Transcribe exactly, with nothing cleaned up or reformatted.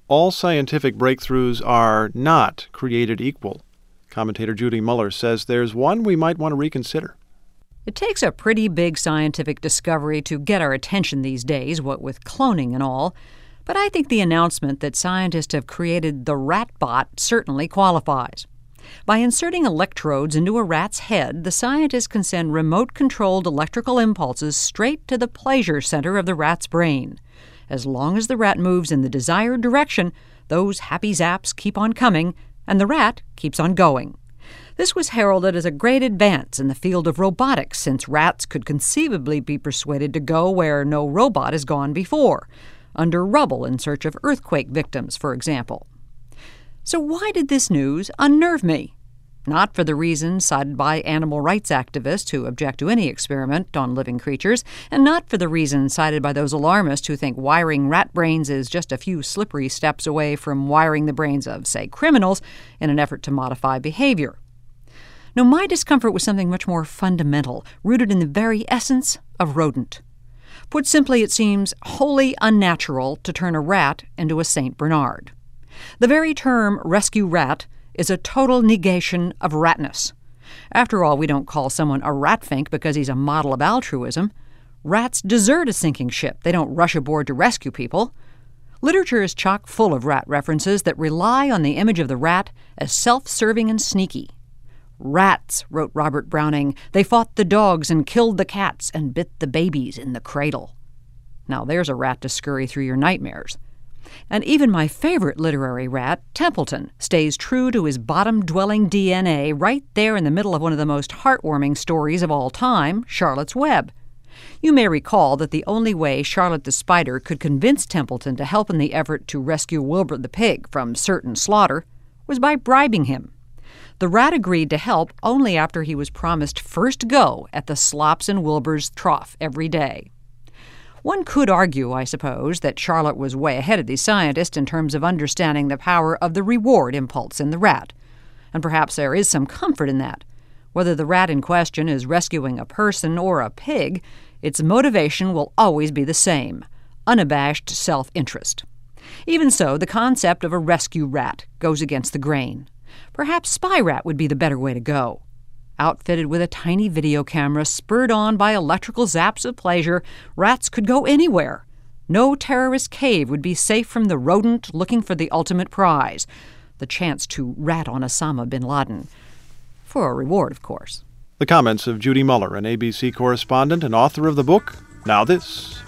all scientific breakthroughs are not created equal. Commentator Judy Muller says there's one we might want to reconsider. It takes a pretty big scientific discovery to get our attention these days, what with cloning and all. But I think the announcement that scientists have created the rat bot certainly qualifies. By inserting electrodes into a rat's head, the scientists can send remote-controlled electrical impulses straight to the pleasure center of the rat's brain. As long as the rat moves in the desired direction, those happy zaps keep on coming, and the rat keeps on going. This was heralded as a great advance in the field of robotics, since rats could conceivably be persuaded to go where no robot has gone before, under rubble in search of earthquake victims, for example. So why did this news unnerve me? Not for the reasons cited by animal rights activists who object to any experiment on living creatures, and not for the reasons cited by those alarmists who think wiring rat brains is just a few slippery steps away from wiring the brains of, say, criminals in an effort to modify behavior. No, my discomfort was something much more fundamental, rooted in the very essence of rodent. Put simply, it seems wholly unnatural to turn a rat into a Saint Bernard. The very term rescue rat is a total negation of ratness. After all, we don't call someone a ratfink because he's a model of altruism. Rats desert a sinking ship. They don't rush aboard to rescue people. Literature is chock full of rat references that rely on the image of the rat as self-serving and sneaky. Rats, wrote Robert Browning, they fought the dogs and killed the cats and bit the babies in the cradle. Now there's a rat to scurry through your nightmares. And even my favorite literary rat, Templeton, stays true to his bottom-dwelling D N A right there in the middle of one of the most heartwarming stories of all time, Charlotte's Web. You may recall that the only way Charlotte the Spider could convince Templeton to help in the effort to rescue Wilbur the pig from certain slaughter was by bribing him. The rat agreed to help only after he was promised first go at the slops in Wilbur's trough every day. One could argue, I suppose, that Charlotte was way ahead of these scientists in terms of understanding the power of the reward impulse in the rat. And perhaps there is some comfort in that. Whether the rat in question is rescuing a person or a pig, its motivation will always be the same: unabashed self-interest. Even so, the concept of a rescue rat goes against the grain. Perhaps Spy Rat would be the better way to go. Outfitted with a tiny video camera, spurred on by electrical zaps of pleasure, rats could go anywhere. No terrorist cave would be safe from the rodent looking for the ultimate prize, the chance to rat on Osama bin Laden. For a reward, of course. The comments of Judy Muller, an A B C correspondent and author of the book, Now This.